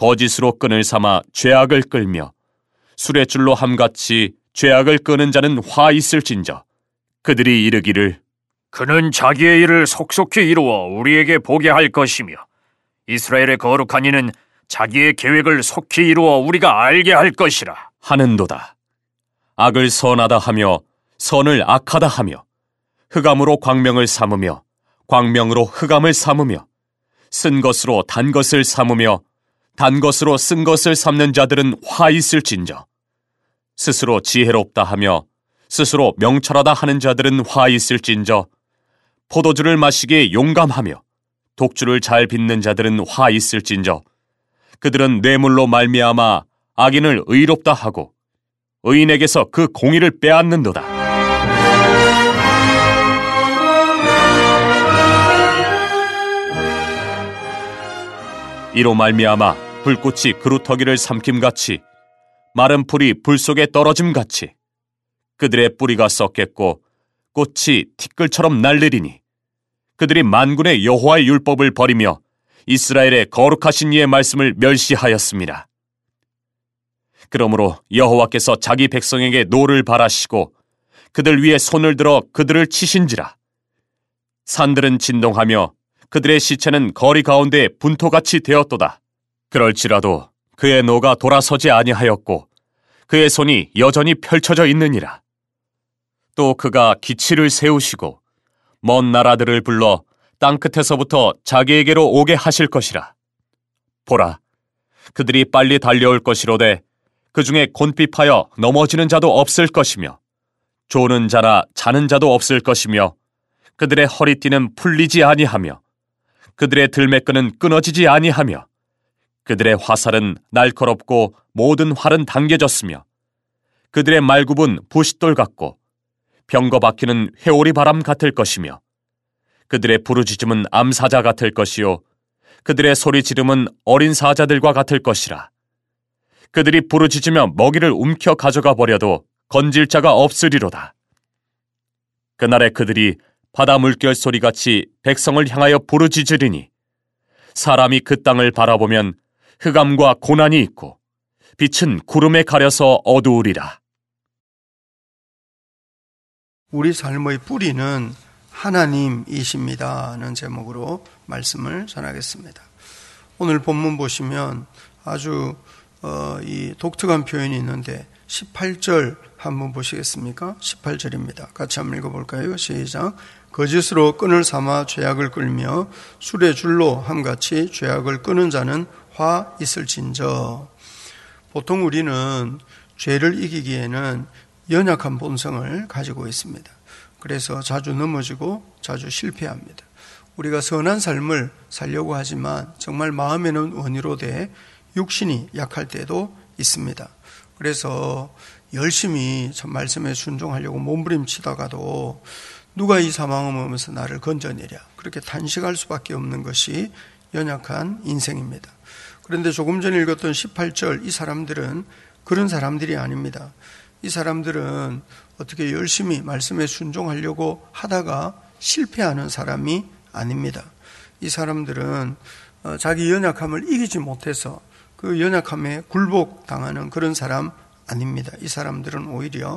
거짓으로 끈을 삼아 죄악을 끌며 술의 줄로 함같이 죄악을 끄는 자는 화 있을진저. 그들이 이르기를 그는 자기의 일을 속속히 이루어 우리에게 보게 할 것이며 이스라엘의 거룩한 이는 자기의 계획을 속히 이루어 우리가 알게 할 것이라 하는도다. 악을 선하다 하며 선을 악하다 하며 흑암으로 광명을 삼으며 광명으로 흑암을 삼으며 쓴 것으로 단 것을 삼으며 단 것으로 쓴 것을 삼는 자들은 화 있을진저. 스스로 지혜롭다 하며 스스로 명철하다 하는 자들은 화 있을진저. 포도주를 마시기에 용감하며 독주를 잘 빚는 자들은 화 있을진저. 그들은 뇌물로 말미암아 악인을 의롭다 하고 의인에게서 그 공의를 빼앗는도다. 이로 말미암아 불꽃이 그루터기를 삼킴같이 마른 풀이 불 속에 떨어짐같이 그들의 뿌리가 썩겠고 꽃이 티끌처럼 날리리니 그들이 만군의 여호와의 율법을 버리며 이스라엘의 거룩하신 이의 말씀을 멸시하였습니다. 그러므로 여호와께서 자기 백성에게 노를 발하시고 그들 위에 손을 들어 그들을 치신지라. 산들은 진동하며 그들의 시체는 거리 가운데 분토같이 되었도다. 그럴지라도 그의 노가 돌아서지 아니하였고 그의 손이 여전히 펼쳐져 있느니라. 또 그가 기치를 세우시고 먼 나라들을 불러 땅끝에서부터 자기에게로 오게 하실 것이라. 보라, 그들이 빨리 달려올 것이로되 그 중에 곤핍하여 넘어지는 자도 없을 것이며 조는 자나 자는 자도 없을 것이며 그들의 허리띠는 풀리지 아니하며 그들의 들매끈은 끊어지지 아니하며 그들의 화살은 날카롭고 모든 활은 당겨졌으며 그들의 말굽은 부싯돌 같고 병거 바퀴는 회오리 바람 같을 것이며 그들의 부르짖음은 암사자 같을 것이요 그들의 소리 지름은 어린 사자들과 같을 것이라. 그들이 부르짖으며 먹이를 움켜 가져가 버려도 건질 자가 없으리로다. 그날에 그들이 바다 물결 소리같이 백성을 향하여 부르짖으리니 사람이 그 땅을 바라보면 흑암과 고난이 있고 빛은 구름에 가려서 어두우리라. 우리 삶의 뿌리는 하나님이십니다는 제목으로 말씀을 전하겠습니다. 오늘 본문 보시면 아주 이 독특한 표현이 있는데 18절 한번 보시겠습니까? 18절입니다. 같이 한번 읽어볼까요? 시작. 거짓으로 끈을 삼아 죄악을 끌며 술의 줄로 함같이 죄악을 끄는 자는 화 있을진저. 보통 우리는 죄를 이기기에는 연약한 본성을 가지고 있습니다. 그래서 자주 넘어지고 자주 실패합니다. 우리가 선한 삶을 살려고 하지만 정말 마음에는 원의로 돼 육신이 약할 때도 있습니다. 그래서 열심히 참 말씀에 순종하려고 몸부림치다가도 누가 이 사망을 보면서 나를 건져내랴 그렇게 탄식할 수밖에 없는 것이 연약한 인생입니다. 그런데 조금 전에 읽었던 18절 이 사람들은 그런 사람들이 아닙니다. 이 사람들은 어떻게 열심히 말씀에 순종하려고 하다가 실패하는 사람이 아닙니다. 이 사람들은 자기 연약함을 이기지 못해서 그 연약함에 굴복당하는 그런 사람 아닙니다. 이 사람들은 오히려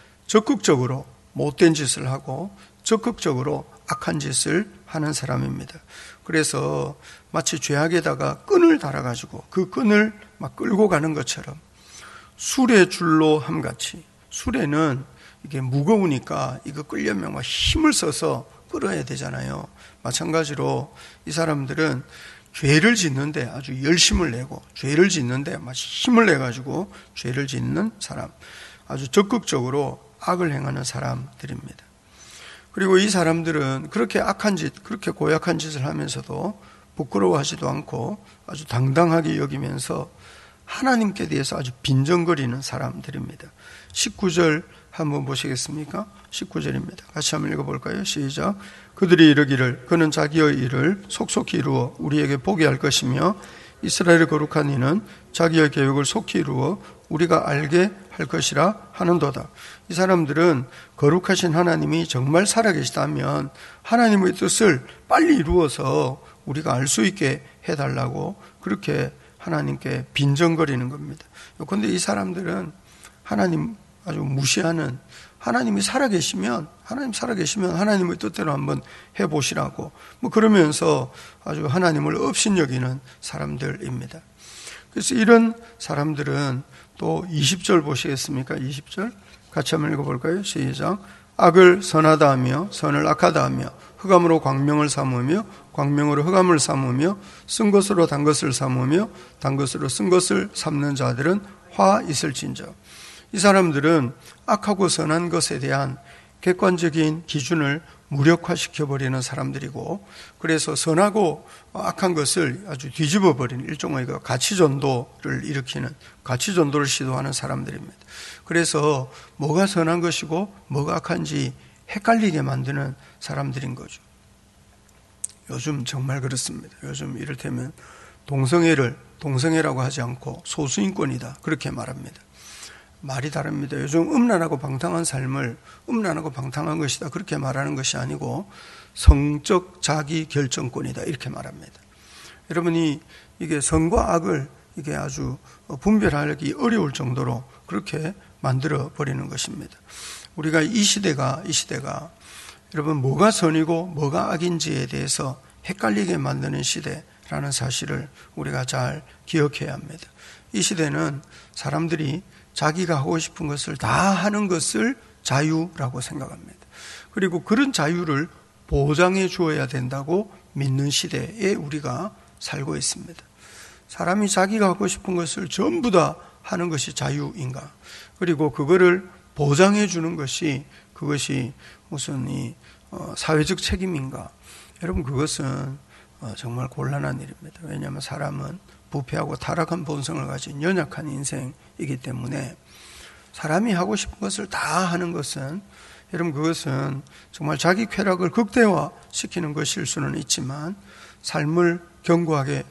적극적으로 못된 짓을 하고 적극적으로 악한 짓을 하는 사람입니다. 그래서 마치 죄악에다가 끈을 달아가지고 그 끈을 막 끌고 가는 것처럼 술의 줄로 함같이, 술에는 이게 무거우니까 이거 끌려면 막 힘을 써서 끌어야 되잖아요. 마찬가지로 이 사람들은 죄를 짓는데 아주 열심을 내고 죄를 짓는데 막 힘을 내가지고 죄를 짓는 사람, 아주 적극적으로 악을 행하는 사람들입니다. 그리고 이 사람들은 그렇게 악한 짓, 그렇게 고약한 짓을 하면서도 부끄러워하지도 않고 아주 당당하게 여기면서 하나님께 대해서 아주 빈정거리는 사람들입니다. 19절 한번 보시겠습니까? 19절입니다. 같이 한번 읽어볼까요? 시작. 그들이 이르기를 그는 자기의 일을 속속히 이루어 우리에게 보게 할 것이며 이스라엘의 거룩한 이는 자기의 계획을 속히 이루어 우리가 알게 할 것이라 하는도다. 이 사람들은 거룩하신 하나님이 정말 살아계시다면 하나님의 뜻을 빨리 이루어서 우리가 알 수 있게 해달라고 그렇게 하나님께 빈정거리는 겁니다. 그런데 이 사람들은 하나님 아주 무시하는, 하나님 살아계시면 하나님의 뜻대로 한번 해보시라고 그러면서 아주 하나님을 업신여기는 사람들입니다. 그래서 이런 사람들은 또 20절 보시겠습니까? 20절 같이 한번 읽어볼까요? 시작. 악을 선하다 하며 선을 악하다 하며 흑암으로 광명을 삼으며 광명으로 흑암을 삼으며 쓴 것으로 단 것을 삼으며 단 것으로 쓴 것을 삼는 자들은 화 있을진저. 이 사람들은 악하고 선한 것에 대한 객관적인 기준을 무력화시켜버리는 사람들이고, 그래서 선하고 악한 것을 아주 뒤집어버리는 일종의 가치전도를 일으키는, 가치전도를 시도하는 사람들입니다. 그래서 뭐가 선한 것이고 뭐가 악한지 헷갈리게 만드는 사람들인 거죠. 요즘 정말 그렇습니다. 요즘 이를테면 동성애를 동성애라고 하지 않고 소수인권이다 그렇게 말합니다. 말이 다릅니다. 요즘 음란하고 방탕한 삶을 음란하고 방탕한 것이다 그렇게 말하는 것이 아니고 성적 자기 결정권이다 이렇게 말합니다. 여러분이 이게 선과 악을 이게 아주 분별하기 어려울 정도로 그렇게 만들어 버리는 것입니다. 우리가 이 시대가 여러분 뭐가 선이고 뭐가 악인지에 대해서 헷갈리게 만드는 시대라는 사실을 우리가 잘 기억해야 합니다. 이 시대는 사람들이 자기가 하고 싶은 것을 다 하는 것을 자유라고 생각합니다. 그리고 그런 자유를 보장해 주어야 된다고 믿는 시대에 우리가 살고 있습니다. 사람이 자기가 하고 싶은 것을 전부 다 하는 것이 자유인가? 그리고 그거를 보장해 주는 것이 그것이 무슨 사회적 책임인가? 여러분 그것은 정말 곤란한 일입니다. 왜냐하면 사람은 부패하고 타락한 본성을 가진 연약한 인생이기 때문에 사람이 하고 싶은 것을 다 하는 것은 여러분 그것은 정말 자기 쾌락을 극대화시키는 것일 수는 있지만 삶을 견고하게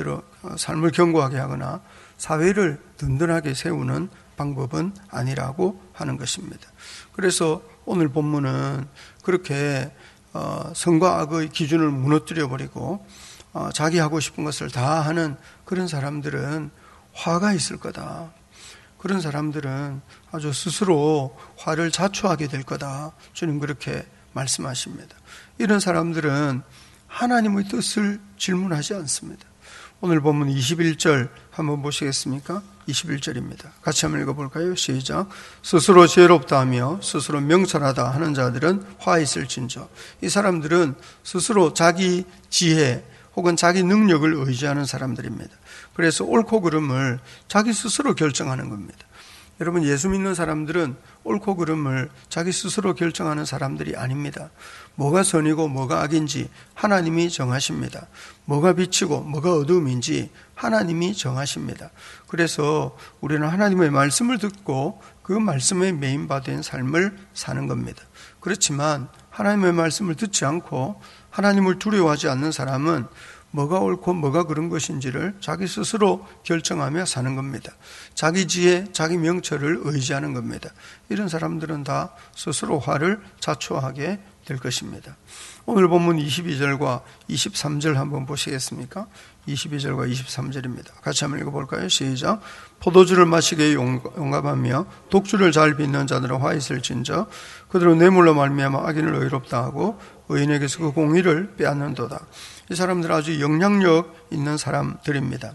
하거나 사회를 든든하게 세우는 방법은 아니라고 하는 것입니다. 그래서 오늘 본문은 그렇게 선과 악의 기준을 무너뜨려버리고 자기 하고 싶은 것을 다 하는 그런 사람들은 화가 있을 거다. 그런 사람들은 아주 스스로 화를 자초하게 될 거다. 주님 그렇게 말씀하십니다. 이런 사람들은 하나님의 뜻을 질문하지 않습니다. 오늘 본문 21절 한번 보시겠습니까? 21절입니다. 같이 한번 읽어볼까요? 시작. 스스로 지혜롭다 하며 스스로 명철하다 하는 자들은 화 있을진저. 이 사람들은 스스로 자기 지혜 혹은 자기 능력을 의지하는 사람들입니다. 그래서 옳고 그름을 자기 스스로 결정하는 겁니다. 여러분 예수 믿는 사람들은 옳고 그름을 자기 스스로 결정하는 사람들이 아닙니다. 뭐가 선이고 뭐가 악인지 하나님이 정하십니다. 뭐가 빛이고 뭐가 어두움인지 하나님이 정하십니다. 그래서 우리는 하나님의 말씀을 듣고 그 말씀에 메인받은 삶을 사는 겁니다. 그렇지만 하나님의 말씀을 듣지 않고 하나님을 두려워하지 않는 사람은 뭐가 옳고 뭐가 그런 것인지를 자기 스스로 결정하며 사는 겁니다. 자기 지혜, 자기 명철을 의지하는 겁니다. 이런 사람들은 다 스스로 화를 자초하게 될 것입니다. 오늘 본문 22절과 23절 한번 보시겠습니까? 22절과 23절입니다. 같이 한번 읽어볼까요? 시작. 포도주를 마시기에 용감하며 독주를 잘 빚는 자들은 화 있을진저 그들은 뇌물로 말미암아 악인을 의롭다 하고 의인에게서 그 공의를 빼앗는도다. 이 사람들은 아주 영향력 있는 사람들입니다.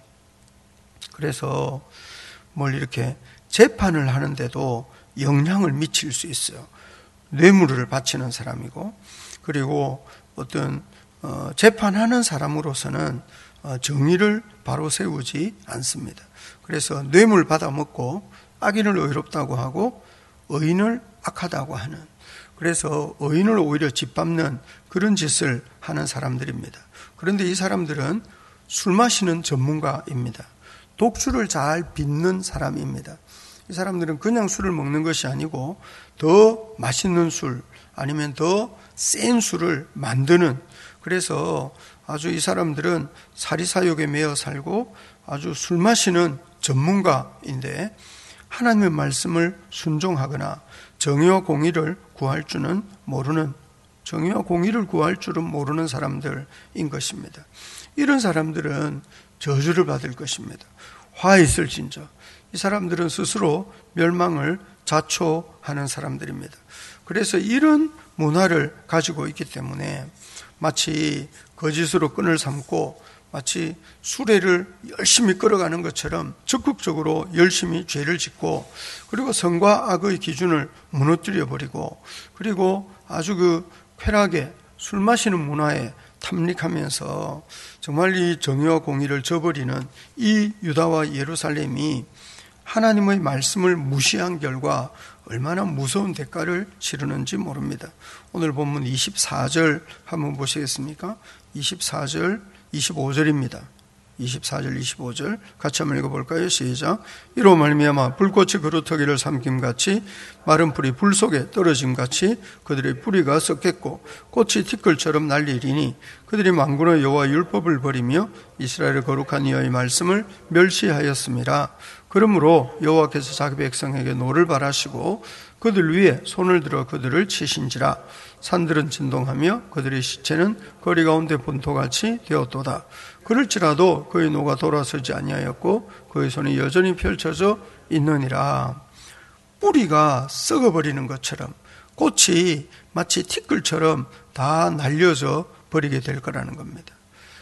그래서 뭘 이렇게 재판을 하는데도 영향을 미칠 수 있어요. 뇌물을 바치는 사람이고, 그리고 어떤 재판하는 사람으로서는 정의를 바로 세우지 않습니다. 그래서 뇌물 받아먹고 악인을 의롭다고 하고 의인을 악하다고 하는, 그래서 의인을 오히려 짓밟는 그런 짓을 하는 사람들입니다. 그런데 이 사람들은 술 마시는 전문가입니다. 독주를 잘 빚는 사람입니다. 이 사람들은 그냥 술을 먹는 것이 아니고 더 맛있는 술 아니면 더 센 술을 만드는, 그래서 아주 이 사람들은 사리사욕에 매여 살고 아주 술 마시는 전문가인데 하나님의 말씀을 순종하거나 정의와 공의를 구할 줄은 모르는, 정의와 공의를 구할 줄은 모르는 사람들인 것입니다. 이런 사람들은 저주를 받을 것입니다. 화 있을진저. 이 사람들은 스스로 멸망을 자초하는 사람들입니다. 그래서 이런 문화를 가지고 있기 때문에 마치 거짓으로 끈을 삼고 마치 수레를 열심히 끌어가는 것처럼 적극적으로 열심히 죄를 짓고, 그리고 선과 악의 기준을 무너뜨려 버리고, 그리고 아주 쾌락에 술 마시는 문화에 탐닉하면서 정말 이 정의와 공의를 저버리는 이 유다와 예루살렘이 하나님의 말씀을 무시한 결과 얼마나 무서운 대가를 치르는지 모릅니다. 오늘 본문 24절 한번 보시겠습니까? 24절 25절입니다. 24절 25절 같이 한번 읽어볼까요? 시작. 이로 말미암아 불꽃이 그루터기를 삼킴같이 마른 풀이 불 속에 떨어짐같이 그들의 뿌리가 썩겠고 꽃이 티끌처럼 날리리니 그들이 만군의 여호와 율법을 버리며 이스라엘의 거룩한 이의 말씀을 멸시하였음이라. 그러므로 여호와께서 자기 백성에게 노를 발하시고 그들 위에 손을 들어 그들을 치신지라. 산들은 진동하며 그들의 시체는 거리 가운데 분토같이 되었도다. 그럴지라도 그의 노가 돌아서지 아니하였고 그의 손이 여전히 펼쳐져 있느니라. 뿌리가 썩어버리는 것처럼 꽃이 마치 티끌처럼 다 날려져 버리게 될 거라는 겁니다.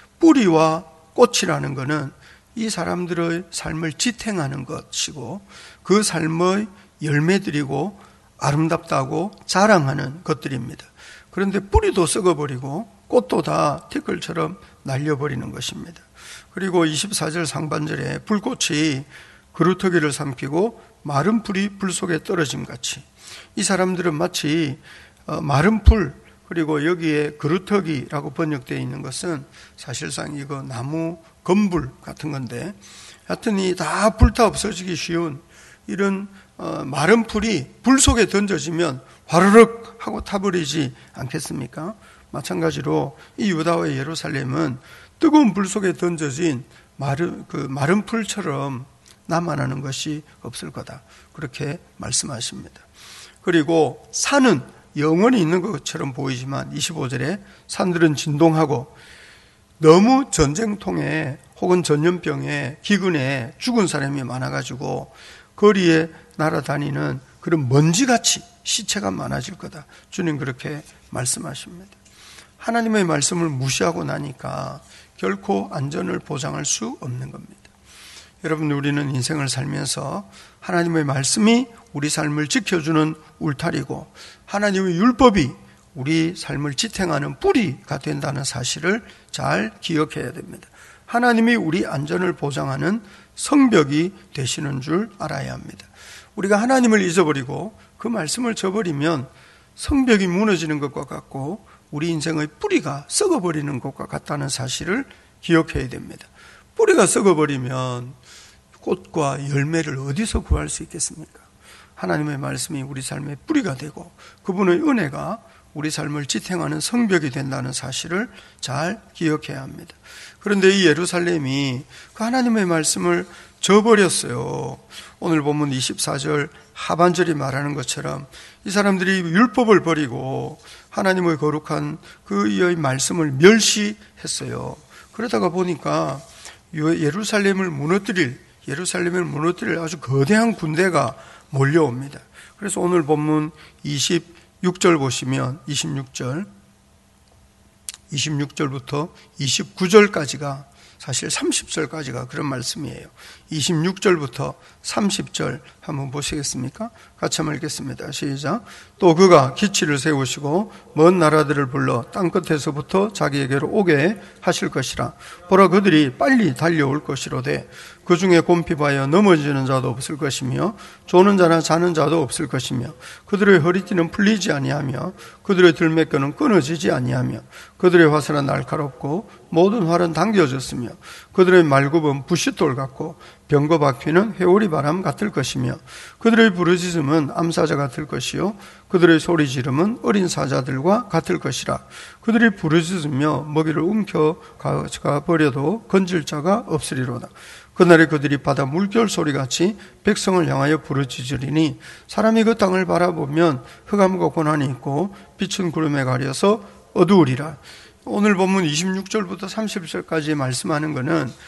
뿌리와 꽃이라는 것은 이 사람들의 삶을 지탱하는 것이고 그 삶의 열매들이고 아름답다고 자랑하는 것들입니다. 그런데 뿌리도 썩어버리고 꽃도 다 티끌처럼 날려버리는 것입니다. 그리고 24절 상반절에 불꽃이 그루터기를 삼키고 마른 풀이 불 속에 떨어짐같이, 이 사람들은 마치 마른 풀, 그리고 여기에 그루터기라고 번역되어 있는 것은 사실상 이거 나무 건불 같은 건데, 하여튼 이 다 불타 없어지기 쉬운 이런 마른 풀이 불 속에 던져지면 화르륵 하고 타버리지 않겠습니까? 마찬가지로 이 유다와 예루살렘은 뜨거운 불 속에 던져진 마른 풀처럼 남아나는 것이 없을 거다, 그렇게 말씀하십니다. 그리고 산은 영원히 있는 것처럼 보이지만 25절에 산들은 진동하고 너무 전쟁통에 혹은 전염병에 기근에 죽은 사람이 많아가지고 거리에 날아다니는 그런 먼지같이 시체가 많아질 거다, 주님 그렇게 말씀하십니다. 하나님의 말씀을 무시하고 나니까 결코 안전을 보장할 수 없는 겁니다. 여러분, 우리는 인생을 살면서 하나님의 말씀이 우리 삶을 지켜주는 울타리고 하나님의 율법이 우리 삶을 지탱하는 뿌리가 된다는 사실을 잘 기억해야 됩니다. 하나님이 우리 안전을 보장하는 성벽이 되시는 줄 알아야 합니다. 우리가 하나님을 잊어버리고 그 말씀을 저버리면 성벽이 무너지는 것과 같고 우리 인생의 뿌리가 썩어버리는 것과 같다는 사실을 기억해야 됩니다. 뿌리가 썩어버리면 꽃과 열매를 어디서 구할 수 있겠습니까? 하나님의 말씀이 우리 삶의 뿌리가 되고 그분의 은혜가 우리 삶을 지탱하는 성벽이 된다는 사실을 잘 기억해야 합니다. 그런데 이 예루살렘이 그 하나님의 말씀을 저버렸어요. 오늘 본문 24절 하반절이 말하는 것처럼 이 사람들이 율법을 버리고 하나님의 거룩한 그의 말씀을 멸시했어요. 그러다가 보니까 예루살렘을 무너뜨릴 아주 거대한 군대가 몰려옵니다. 그래서 오늘 본문 26절 보시면 26절부터 29절까지가 사실 30절까지가 그런 말씀이에요. 26절부터 30절 한번 보시겠습니까? 같이 한번 읽겠습니다. 시작. 또 그가 기치를 세우시고 먼 나라들을 불러 땅끝에서부터 자기에게로 오게 하실 것이라. 보라, 그들이 빨리 달려올 것이로되 그 중에 곰핍하여 넘어지는 자도 없을 것이며 조는 자나 자는 자도 없을 것이며 그들의 허리띠는 풀리지 아니하며 그들의 들매끈은 끊어지지 아니하며 그들의 화살은 날카롭고 모든 활은 당겨졌으며 그들의 말굽은 부싯돌 같고 병거 바퀴는 회오리 바람 같을 것이며 그들의 부르짖음은 암사자 같을 것이요 그들의 소리 지름은 어린 사자들과 같을 것이라. 그들이 부르짖으며 먹이를 움켜가 버려도 건질 자가 없으리로다. 그날에 그들이 바다 물결 소리같이 백성을 향하여 부르짖으리니 사람이 그 땅을 바라보면 흑암과 고난이 있고 빛은 구름에 가려서 어두우리라. 오늘 본문 26절부터 30절까지 말씀하는 것은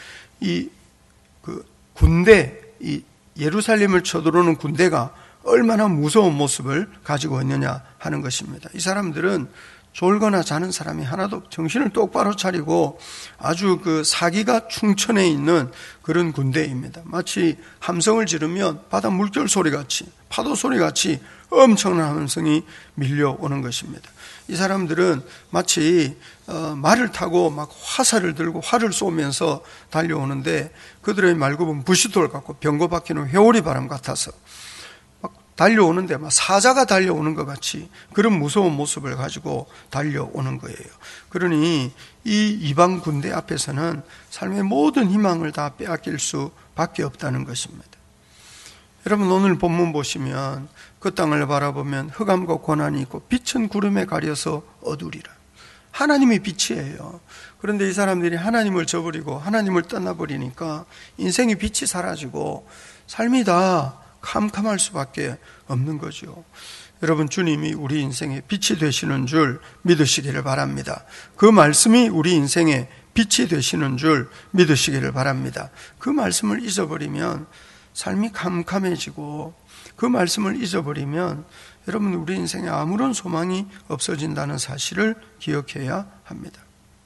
이 군대, 이 예루살렘을 쳐들어오는 군대가 얼마나 무서운 모습을 가지고 있느냐 하는 것입니다. 이 사람들은 졸거나 자는 사람이 하나도 정신을 똑바로 차리고 아주 사기가 충천해 있는 그런 군대입니다. 마치 함성을 지르면 바다 물결 소리같이, 파도 소리같이 엄청난 함성이 밀려오는 것입니다. 이 사람들은 마치 말을 타고 막 화살을 들고 활을 쏘면서 달려오는데 그들의 말굽은 부싯돌 같고 병고 박히는 회오리 바람 같아서 막 달려오는데 막 사자가 달려오는 것 같이 그런 무서운 모습을 가지고 달려오는 거예요. 그러니 이 이방 군대 앞에서는 삶의 모든 희망을 다 빼앗길 수밖에 없다는 것입니다. 여러분 오늘 본문 보시면 그 땅을 바라보면 흑암과 고난이 있고 빛은 구름에 가려서 어두리라. 하나님이 빛이에요. 그런데 이 사람들이 하나님을 저버리고 하나님을 떠나버리니까 인생의 빛이 사라지고 삶이 다 캄캄할 수밖에 없는 거죠. 여러분 주님이 우리 인생의 빛이 되시는 줄 믿으시기를 바랍니다. 그 말씀이 우리 인생의 빛이 되시는 줄 믿으시기를 바랍니다. 그 말씀을 잊어버리면 삶이 캄캄해지고 그 말씀을 잊어버리면 여러분 우리 인생에 아무런 소망이 없어진다는 사실을 기억해야 합니다.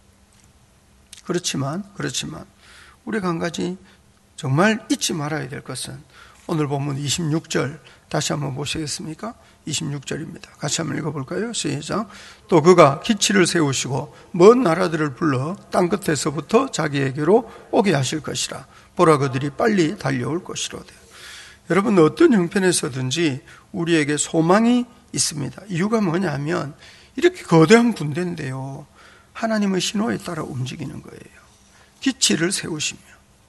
그렇지만 우리가 한 가지 정말 잊지 말아야 될 것은 오늘 본문 26절 다시 한번 보시겠습니까? 26절입니다. 같이 한번 읽어볼까요? 시작. 또 그가 기치를 세우시고 먼 나라들을 불러 땅끝에서부터 자기에게로 오게 하실 것이라. 보라 그들이 빨리 달려올 것이로되. 여러분 어떤 형편에서든지 우리에게 소망이 있습니다. 이유가 뭐냐면 이렇게 거대한 군대인데요, 하나님의 신호에 따라 움직이는 거예요. 기치를 세우시며.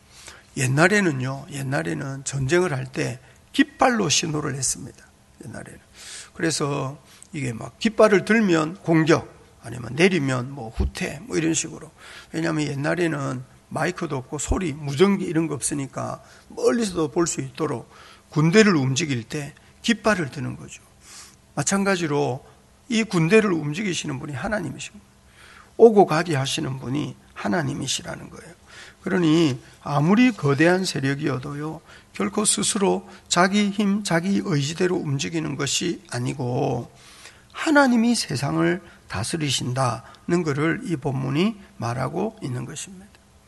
옛날에는 전쟁을 할 때 깃발로 신호를 했습니다. 옛날에는. 그래서 이게 막 깃발을 들면 공격, 아니면 내리면 후퇴 이런 식으로. 왜냐하면 옛날에는 마이크도 없고 소리, 무전기 이런 거 없으니까 멀리서도 볼 수 있도록 군대를 움직일 때 깃발을 드는 거죠. 마찬가지로 이 군대를 움직이시는 분이 하나님이십니다. 오고 가게 하시는 분이 하나님이시라는 거예요. 그러니 아무리 거대한 세력이어도요, 결코 스스로 자기 힘, 자기 의지대로 움직이는 것이 아니고 하나님이 세상을 다스리신다는 것을 이 본문이 말하고 있는 것입니다.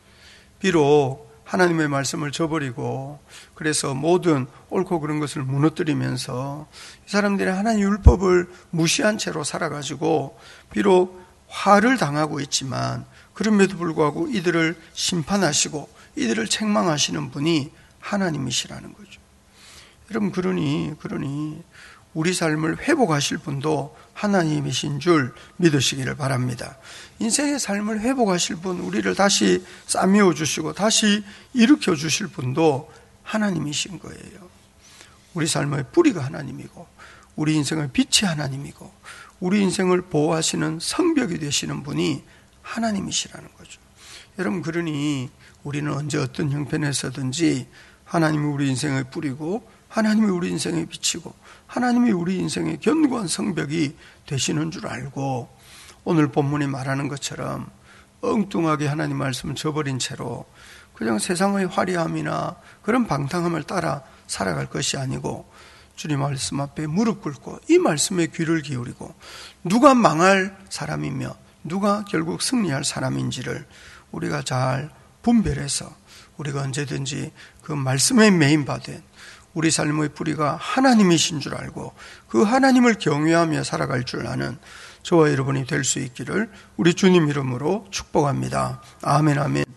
비록 하나님의 말씀을 저버리고 그래서 모든 옳고 그른 것을 무너뜨리면서 이 사람들이 하나님의 율법을 무시한 채로 살아가지고 비록 화를 당하고 있지만 그럼에도 불구하고 이들을 심판하시고 이들을 책망하시는 분이 하나님이시라는 거죠. 여러분 그러니 우리 삶을 회복하실 분도 하나님이신 줄 믿으시기를 바랍니다. 인생의 삶을 회복하실 분, 우리를 다시 싸매어 주시고 다시 일으켜 주실 분도 하나님이신 거예요. 우리 삶의 뿌리가 하나님이고 우리 인생의 빛이 하나님이고 우리 인생을 보호하시는 성벽이 되시는 분이 하나님이시라는 거죠. 여러분 그러니 우리는 언제 어떤 형편에서든지 하나님이 우리 인생의 뿌리고 하나님이 우리 인생의 빛이고 하나님이 우리 인생의 견고한 성벽이 되시는 줄 알고 오늘 본문이 말하는 것처럼 엉뚱하게 하나님 말씀을 저버린 채로 그냥 세상의 화려함이나 그런 방탕함을 따라 살아갈 것이 아니고 주님 말씀 앞에 무릎 꿇고 이 말씀에 귀를 기울이고 누가 망할 사람이며 누가 결국 승리할 사람인지를 우리가 잘 분별해서 우리가 언제든지 그 말씀에 메인받은 우리 삶의 뿌리가 하나님이신 줄 알고 그 하나님을 경외하며 살아갈 줄 아는 저와 여러분이 될 수 있기를 우리 주님 이름으로 축복합니다. 아멘, 아멘.